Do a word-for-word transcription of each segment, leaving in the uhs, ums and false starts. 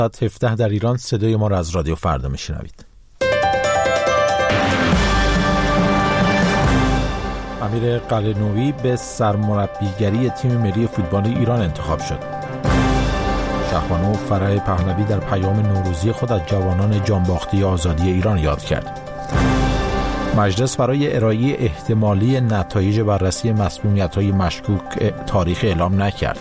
ساعت هفده در ایران صدای ما را از رادیو فردا میشنوید. امیر قلعه‌نویی به سرمربیگری تیم ملی فوتبال ایران انتخاب شد. شهبانو فرح پهلوی در پیام نوروزی خود از جوانان جانباخته آزادی ایران یاد کرد. مجلس برای ارائه احتمالی نتایج بررسی مسمومیت‌های مشکوک تاریخ اعلام نکرد.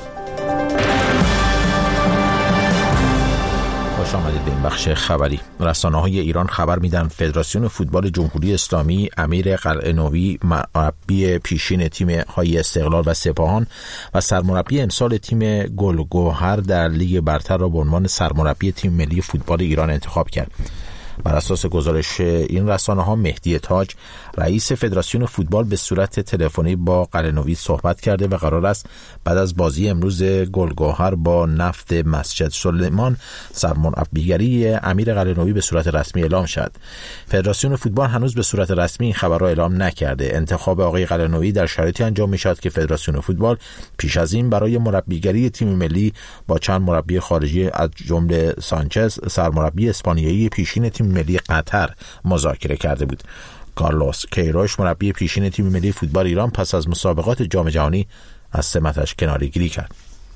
خوش آمدید به این بخش خبری. رسانه‌های ایران خبر میدن فدراسیون فوتبال جمهوری اسلامی امیر قلعه‌نویی مربی پیشین تیم‌های استقلال و سپاهان و سرمربی امسال تیم گلگوهر در لیگ برتر را به عنوان سرمربی تیم ملی فوتبال ایران انتخاب کرد. بر اساس گزارش این رسانه‌ها مهدی تاج رئیس فدراسیون فوتبال به صورت تلفنی با قلعه‌نویی صحبت کرده و قرار است بعد از بازی امروز گلگوهر با نفت مسجد سلیمان سرمربیگری امیر قلعه‌نویی به صورت رسمی اعلام شد. فدراسیون فوتبال هنوز به صورت رسمی این خبر را اعلام نکرده. انتخاب آقای قلعه‌نویی در شرایطی انجام می‌شود که فدراسیون فوتبال پیش از این برای مربیگری تیم ملی با چند مربی خارجی از جمله سانچز سرمربی اسپانیایی پیشین تیم ملی قطر مذاکره کرده بود. کارلوس کیروش مربی پیشین تیم ملی فوتبال ایران پس از مسابقات جام جهانی از سمتش کناره‌گیری کرد.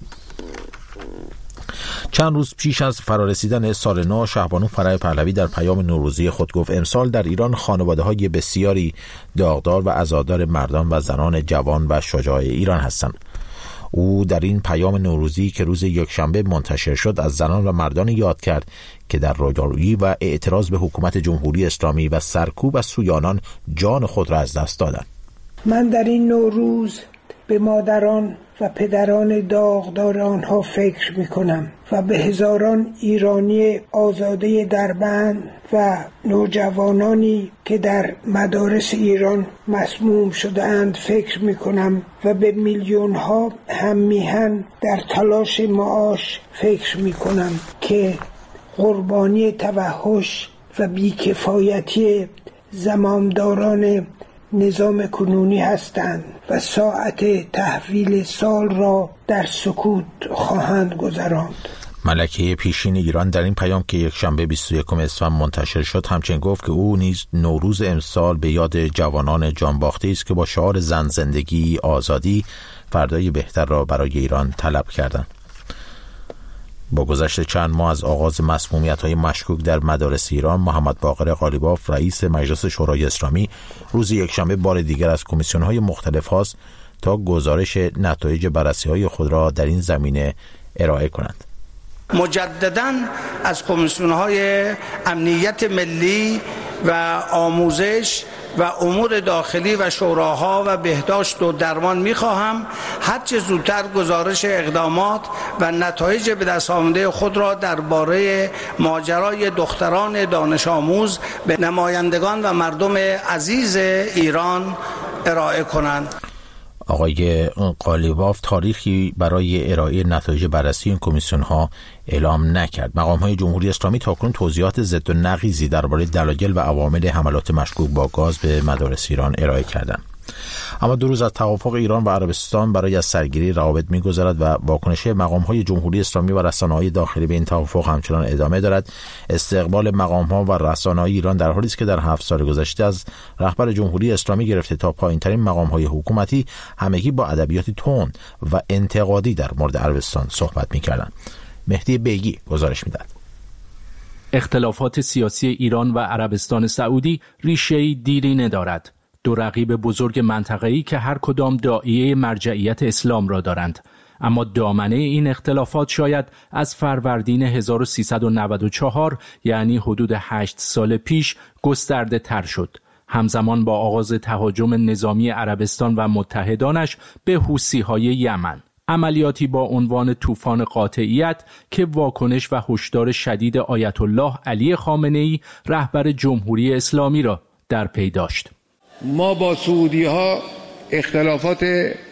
چند روز پیش از فرارسیدن سال نو، شهبانو فرح پهلوی در پیام نوروزی خود گفت امسال در ایران خانواده‌های بسیاری داغدار و عزادار مردان و زنان جوان و شجاع ایران هستند. او در این پیام نوروزی که روز یکشنبه منتشر شد از زنان و مردان یاد کرد که در رویارویی و اعتراض به حکومت جمهوری اسلامی و سرکوب از سوی آنان جان خود را از دست دادند. من در این نوروز به مادران و پدران داغدار آنها فکر می کنم و به هزاران ایرانی آزاده دربند و نوجوانانی که در مدارس ایران مسموم شده اند فکر می کنم و به میلیون ها هم میهن در تلاش معاش فکر می کنم که قربانی توحش و بیکفایتی زمامداران نظام کنونی هستند و ساعت تحویل سال را در سکوت خواهند گذراند. ملکه پیشین ایران در این پیام که یک شنبه بیست و یکم اسفند منتشر شد همچنین گفت که او نیز نوروز امسال به یاد جوانان جانباخته است که با شعار زن زندگی آزادی فردای بهتر را برای ایران طلب کردند. با گذشت چند ماه از آغاز مسمومیت‌های مشکوک در مدارس ایران، محمد باقر قالیباف رئیس مجلس شورای اسلامی روز یکشنبه بار دیگر از کمیسیون‌های مختلف خواست تا گزارش نتایج بررسی‌های خود را در این زمینه ارائه کنند. مجدداً از کمیسیون‌های امنیت ملی و آموزش و امور داخلی و شوراها و بهداشت و درمان می‌خواهم هرچه زودتر گزارش اقدامات و نتایج به دست آمده خود را درباره ماجرای دختران دانش آموز به نمایندگان و مردم عزیز ایران ارائه کنند. آقای قالیباف تاریخی برای ارائه نتایج بررسی این کمیسیون ها اعلام نکرد. مقام های جمهوری اسلامی تاکنون توضیحات ضد و نقیضی درباره دلایل و عوامل حملات مشکوک با گاز به مدارس ایران ارائه کردند. اما دو روز از توافق ایران و عربستان برای از سرگیری روابط می‌گذرد و واکنش مقام‌های جمهوری اسلامی و رسانه‌های داخلی به این توافق همچنان ادامه دارد. استقبال مقام‌ها و رسانه‌های ایران در حالی است که در هفت سال گذشته از رهبر جمهوری اسلامی گرفته تا پایین‌ترین مقام‌های حکومتی همگی با ادبیاتی تند و انتقادی در مورد عربستان صحبت می‌کردند. مهدی بیگی گزارش می‌دهد. اختلافات سیاسی ایران و عربستان سعودی ریشه‌ای دیری ندارد. دو رقیب بزرگ منطقه‌ای که هر کدام داعیه مرجعیت اسلام را دارند، اما دامنه این اختلافات شاید از فروردین هزار و سیصد و نود و چهار یعنی حدود هشت سال پیش گسترده تر شد، همزمان با آغاز تهاجم نظامی عربستان و متحدانش به حوثی‌های یمن. عملیاتی با عنوان طوفان قاطعیت که واکنش و هشدار شدید آیت الله علی خامنه‌ای رهبر جمهوری اسلامی را در پی داشت. ما با سعودی ها اختلافات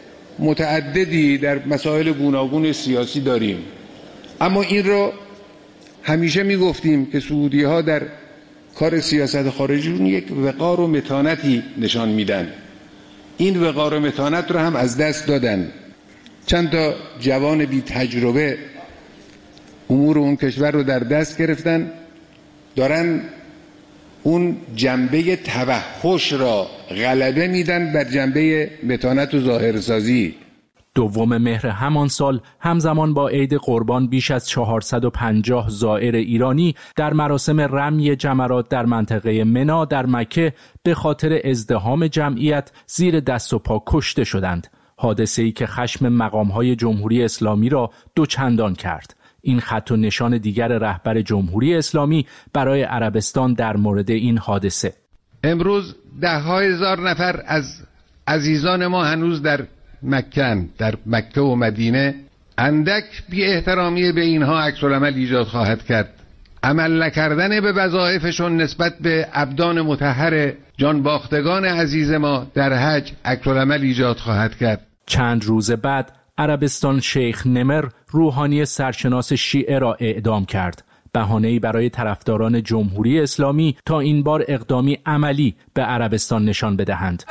متعددی در مسائل گوناگون سیاسی داریم، اما این رو همیشه می گفتیم که سعودی ها در کار سیاست خارجیشون یک وقار و متانتی نشان میدن. این وقار و متانت رو هم از دست دادن. چند تا جوان بی تجربه امور اون کشور رو در دست گرفتن، دارن اون جنبه توحش را غلبه میدن بر جنبه متانت و ظاهرسازی. دوم مهر همان سال همزمان با عید قربان بیش از چهارصد و پنجاه زائر ایرانی در مراسم رمی جمرات در منطقه منا در مکه به خاطر ازدحام جمعیت زیر دست و پا کشته شدند. حادثه‌ای که خشم مقام‌های جمهوری اسلامی را دوچندان کرد. این خط و نشان دیگر رهبر جمهوری اسلامی برای عربستان در مورد این حادثه. امروز ده ها هزار نفر از عزیزان ما هنوز در مکه در مکه و مدینه. اندک بی احترامی به اینها عکس العمل ایجاد خواهد کرد. عمل نکردن به وظایفشون نسبت به ابدان مطهر جان باختگان عزیز ما در حج عکس العمل ایجاد خواهد کرد. چند روز بعد عربستان شیخ نمر روحانی سرشناس شیعه را اعدام کرد. بهانه‌ای برای طرفداران جمهوری اسلامی تا این بار اقدامی عملی به عربستان نشان بدهند.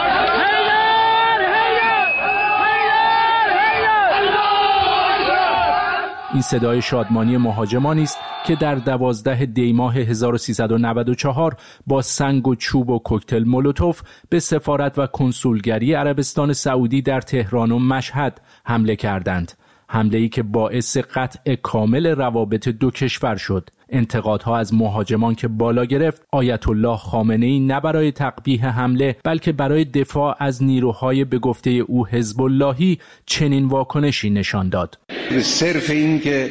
این صدای شادمانی مهاجمانی است که در دوازده دی ماه هزار و سیصد و نود و چهار با سنگ و چوب و کوکتل مولوتوف به سفارت و کنسولگری عربستان سعودی در تهران و مشهد حمله کردند. حمله‌ای که باعث قطع کامل روابط دو کشور شد. انتقادها از مهاجمان که بالا گرفت، آیت الله خامنه‌ای نه برای تقبیح حمله بلکه برای دفاع از نیروهای به گفته او حزب اللهی چنین واکنشی نشان داد. صرف این که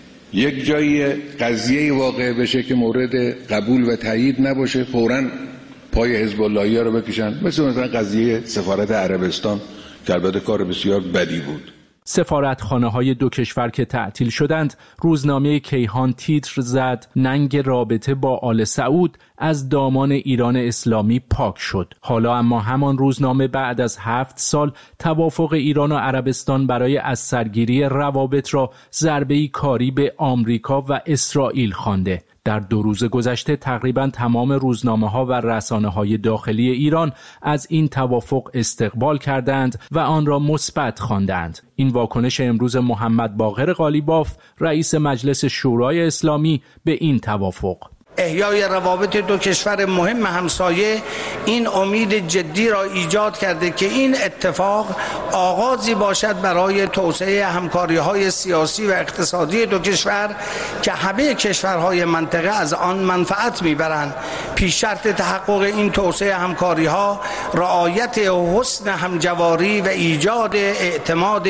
یک جایی قضیه واقع بشه که مورد قبول و تایید نباشه فوراً پای حزب اللهی رو بکشن، مثل مثلا قضیه سفارت عربستان که البته کار بسیار بدی بود. سفارتخانه‌های دو کشور که تعطیل شدند، روزنامه کیهان تیتر زد ننگ رابطه با آل سعود از دامان ایران اسلامی پاک شد. حالا اما همان روزنامه بعد از هفت سال توافق ایران و عربستان برای از سرگیری روابط را ضربه‌ای کاری به آمریکا و اسرائیل خوانده. در دو روز گذشته تقریباً تمام روزنامه‌ها و رسانه‌های داخلی ایران از این توافق استقبال کردند و آن را مثبت خواندند. این واکنش امروز محمد باقر قالیباف رئیس مجلس شورای اسلامی به این توافق. احیای روابط دو کشور مهم همسایه این امید جدی را ایجاد کرده که این اتفاق آغازی باشد برای توسعه همکاری‌های سیاسی و اقتصادی دو کشور که همه کشورهای منطقه از آن منفعت می‌برند. پیش شرط تحقق این توسعه همکاری‌ها رعایت حسن همجواری و ایجاد اعتماد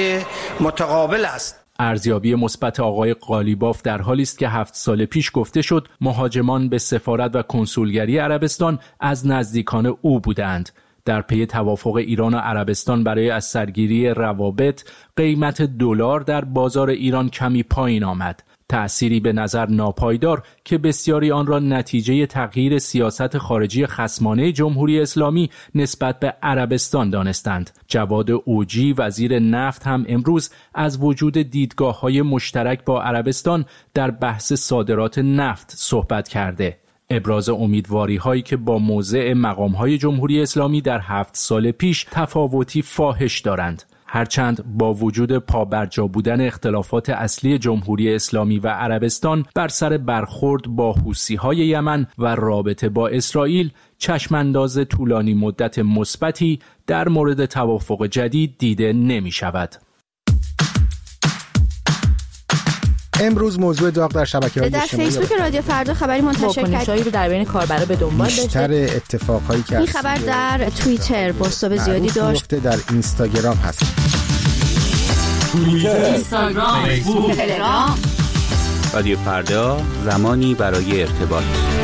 متقابل است. ارزیابی مثبت آقای قالیباف در حالی است که هفت سال پیش گفته شد مهاجمان به سفارت و کنسولگری عربستان از نزدیکان او بودند. در پی توافق ایران و عربستان برای از سرگیری روابط، قیمت دلار در بازار ایران کمی پایین آمد. تأثیری به نظر ناپایدار که بسیاری آن را نتیجه تغییر سیاست خارجی خصمانه جمهوری اسلامی نسبت به عربستان دانستند. جواد اوجی وزیر نفت هم امروز از وجود دیدگاه‌های مشترک با عربستان در بحث صادرات نفت صحبت کرده. ابراز امیدواری هایی که با موضع مقام های جمهوری اسلامی در هفت سال پیش تفاوتی فاحش دارند. هرچند با وجود پابرجا بودن اختلافات اصلی جمهوری اسلامی و عربستان بر سر برخورد با حوثی‌های یمن و رابطه با اسرائیل، چشمانداز طولانی مدت مثبتی در مورد توافق جدید دیده نمی شود. امروز موضوع داغ در شبکه‌های اجتماعی در فیسبوک رادیو فردا خبری منتشر کرد. واکنش‌هایی رو در بین کاربرا به دنبال داشته. بیشتر اتفاقهایی که این خبر در توییتر بازتاب زیادی داشت. در اینستاگرام هست. توییتر، اینستاگرام، فیسبوک، تلگرام. رادیو فردا، زمانی برای ارتباط.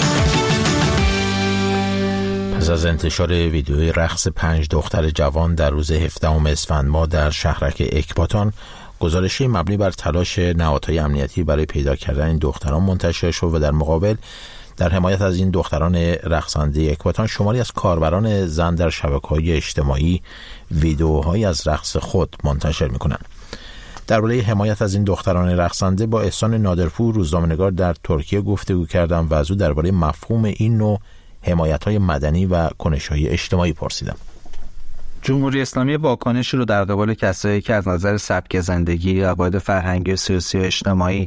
پس از انتشار ویدیوی رقص پنج دختر جوان در روز هفدهم اسفند ماه در شهرک اکباتان، گزارشی مبنی بر تلاش نهادهای امنیتی برای پیدا کردن این دختران منتشر شد و در مقابل در حمایت از این دختران رقصنده اکباتان شماری از کاربران زن در شبکه‌های اجتماعی ویدیوهایی از رقص خود منتشر می‌کنند. درباره حمایت از این دختران رقصنده با احسان نادرپور روزنامه‌نگار در ترکیه گفتگو کردم و از او درباره مفهوم این نوع حمایت‌های مدنی و کنش‌های اجتماعی پرسیدم. جمهوری اسلامی واکنش رو در قبال کسایی که از نظر سبک زندگی، عقاید فرهنگی، سیاسی و اجتماعی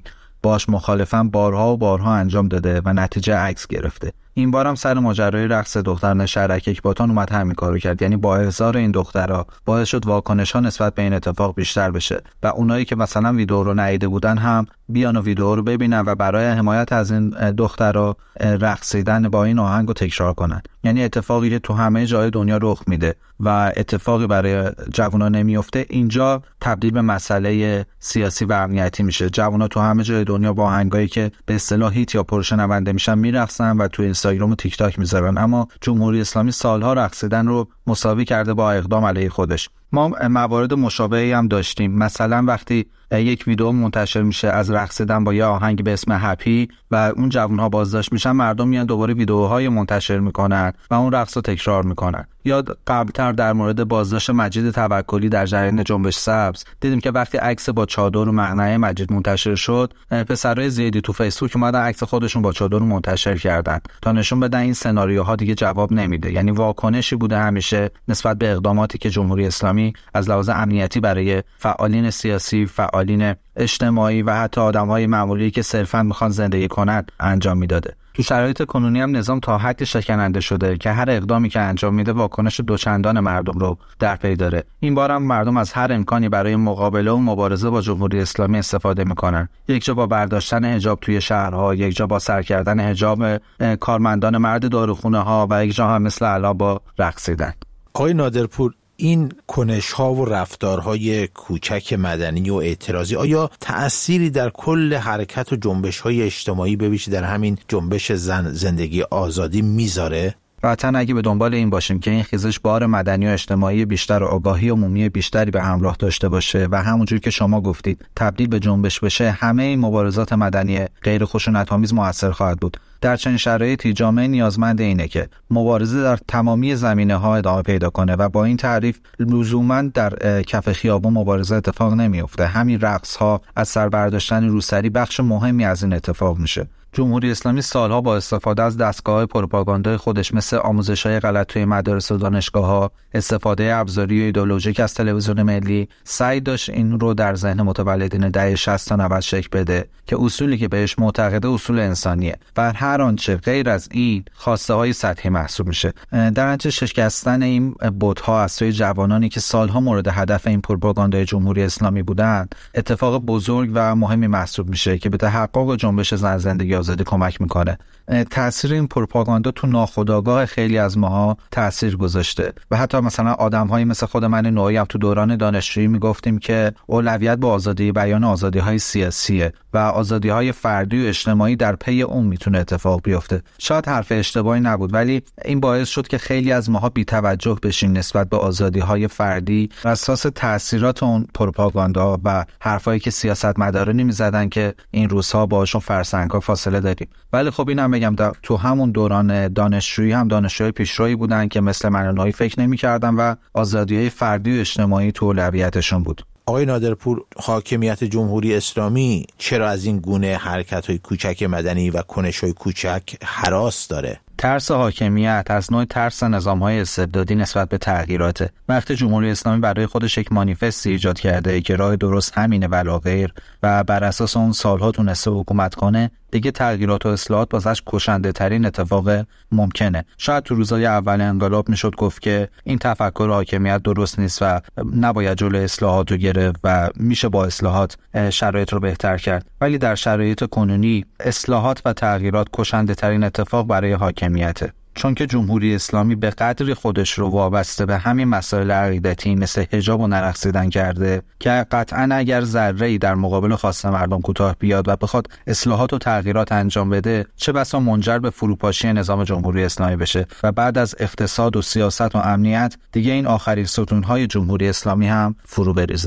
باش مخالفن بارها و بارها انجام داده و نتیجه عکس گرفته. این بارم سر ماجرای رقص دختران شهرک اکباتان اومد همین کارو کرد، یعنی با احضار این دخترها باعث شد واکنش‌ها نسبت به این اتفاق بیشتر بشه و اونایی که مثلا ویدیو رو ندیده بودن هم بیان و ویدیو رو ببینن و برای حمایت از این دخترها رقصیدن با این آهنگ رو تکرار کنن. یعنی اتفاقی که تو همه جای دنیا رخ میده و اتفاقی برای جوونا نمیفته، اینجا تبدیل به مسئله سیاسی و امنیتی میشه. جوونا تو همه جای دنیا با آهنگایی که به اصطلاح هیت یا پرشنونده میشن میرقصن و تو اینستاگرام و تیک تاک میذارن، اما جمهوری اسلامی سالها رقصیدن رو مساوی کرده با اقدام علیه خودش. ما موارد مشابهی هم داشتیم. مثلا وقتی یک ویدیو منتشر میشه از رقصیدن با یه آهنگ به اسم هپی و اون جوانها بازداشت میشن، مردم میان دوباره ویدیوهای منتشر میکنن و اون رقص رو تکرار میکنن. یا قبلتر در مورد بازداشت مجید توکلی در جریان جنبش سبز دیدیم که وقتی عکس با چادر و مقنعه مجید منتشر شد، پسرای زیادی تو فیسبوک اومدن عکس خودشون با چادر رو منتشر کردن تا نشون بدن این سناریوها دیگه جواب نمیده. یعنی واکنشی بوده همیشه نسبت به اقداماتی که جمهوری اسلامی از لحاظ امنیتی برای فعالین سیاسی، فعالین اجتماعی و حتی آدم‌های معمولی که صرفاً میخوان زندگی کنند انجام میداده. تو شرایط کنونی هم نظام تا حدی شکننده شده که هر اقدامی که انجام میده واکنش دوچندان مردم رو در پی داره. این بار هم مردم از هر امکانی برای مقابله و مبارزه با جمهوری اسلامی استفاده میکنن. یک جا با برداشتن حجاب توی شهرها، یک جا با سر کردن حجاب کارمندان مرد داروخونه ها و یک جا هم مثل الان با رقصیدن. آقای نادرپور، این کنش‌ها و رفتارهای کوچک مدنی و اعتراضی آیا تأثیری در کل حرکت و جنبش‌های اجتماعی به ویژه در همین جنبش زن زندگی آزادی میذاره؟ قطعاً اگه به دنبال این باشیم که این خیزش بار مدنی و اجتماعی بیشتر و آگاهی عمومی بیشتری به همراه داشته باشه و همونجور که شما گفتید تبدیل به جنبش بشه، همه این مبارزات مدنی غیر خشونت‌آمیز موثر خواهد بود. در چنین شرایطی جامعه نیازمند اینه که مبارزه در تمامی زمینه‌ها ادامه پیدا کنه و با این تعریف لزوماً در کف خیابان مبارزه اتفاق نمیفته. همین رقص‌ها از سر برداشتن روسری بخش مهمی از این اتفاق میشه. جمهوری اسلامی سالها با استفاده از دستگاه‌های پروپاگاندای خودش مثل آموزش‌های غلط توی مدارس و دانشگاه‌ها، استفاده ابزاری و ایدئولوژیک از تلویزیون ملی، سعی داشت این رو در ذهن متولدین دهه شصت تا نود شکل بده که اصولی که بهش معتقده اصول انسانیه و هر آنچه غیر از این خواسته‌های سطحی محسوب میشه. در نتیجه شکستن این بت‌ها از سوی جوانانی که سالها مورد هدف این پروپاگاندای جمهوری اسلامی بودند، اتفاق بزرگ و مهمی محسوب میشه که به تحقق جنبش زن زندگی آزادی کمک میکنه. تأثیر این پروپاگاندا تو ناخودآگاه خیلی از ماها تأثیر گذاشته و حتی مثلا آدم‌هایی مثل خود من نوعی هم تو دوران دانشجویی میگفتیم که اولویت به آزادی بیان، آزادی‌های سیاسیه و آزادی‌های فردی و اجتماعی در پی اون میتونه اتفاق بیفته. شاید حرف اشتباهی نبود، ولی این باعث شد که خیلی از ماها بی‌توجه بشیم نسبت به آزادی‌های فردی و اساس تأثیرات اون پروپاگاندا و حرفایی که سیاستمدارانی می‌زدن که این روزها باهاشون فرسنگ‌ها فاصله داریم. ولی خب اینم بگم تو همون دوران دانشجویی هم دانشجوی پیشروی بودن که مثل من و نوعی فکر نمی‌کردن و آزادی‌های فردی و اجتماعی تو اولویتشون بود. آقای نادرپور، حاکمیت جمهوری اسلامی چرا از این گونه حرکت‌های کوچک مدنی و کنش‌های کوچک هراس داره؟ ترس حاکمیت از نوع ترس نظام‌های استبدادی نسبت به تغییراته. وقتی جمهوری اسلامی برای خودش یک مانیفستی ایجاد کرده که راه درست همینه ولا غیر و بر اساس اون سالها تونسته حکومت کنه، دیگه تغییرات و اصلاحات واسش کشنده ترین اتفاق ممکنه. شاید تو روزهای اول انقلاب میشد گفت که این تفکر حاکمیت درست نیست و نباید جلوی اصلاحات رو گرفت و میشه با اصلاحات شرایط رو بهتر کرد، ولی در شرایط کنونی اصلاحات و تغییرات کشنده ترین اتفاق برای حاکمیته. چون که جمهوری اسلامی به قدری خودش رو وابسته به همین مسائل عقیدتی مثل حجاب و نرقصیدن کرده که قطعاً اگر ذره‌ای در مقابل خواست مردم کوتاه بیاد و بخواد اصلاحات و تغییرات انجام بده، چه بسا منجر به فروپاشی نظام جمهوری اسلامی بشه و بعد از اقتصاد و سیاست و امنیت دیگه این آخرین ستون‌های جمهوری اسلامی هم فرو بریزه.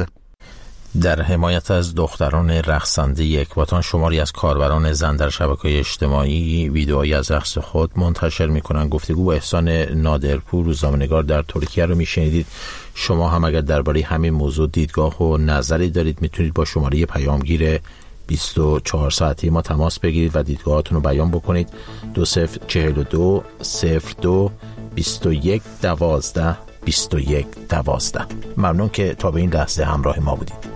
در حمایت از دختران رقصنده اکباتان، شماری از کاربران زن در شبکه‌های اجتماعی ویدئویی از رقص خود منتشر می‌کنند. گفتگو با احسان نادرپور، روزنامه‌نگار در ترکیه رو می‌شنیدید. شما هم اگر درباره همین موضوع دیدگاه و نظری دارید میتونید با شماره پیامگیر بیست و چهار ساعتی ما تماس بگیرید و دیدگاهاتون رو بیان بکنید. دو صفر چهل و دو صفر دو بیست و یک دوازده بیست و یک دوازده. ممنون که تا به این لحظه همراه ما بودید.